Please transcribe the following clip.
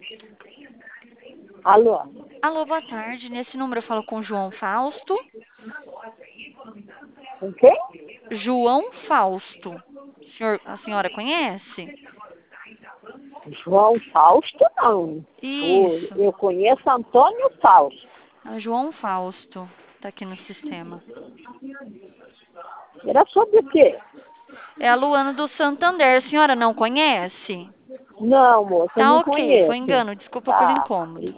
Alô? Alô, boa tarde. Nesse número eu falo com João Fausto. Com quem? João Fausto. A senhora conhece? João Fausto, não. Isso. Eu conheço Antônio Fausto. É João Fausto. Tá aqui no sistema. Era sobre o quê? É a Luana do Santander. A senhora não conhece? Não, moça, eu Tá não ok. Foi conheço. engano. Desculpa pelo Tá. incômodo.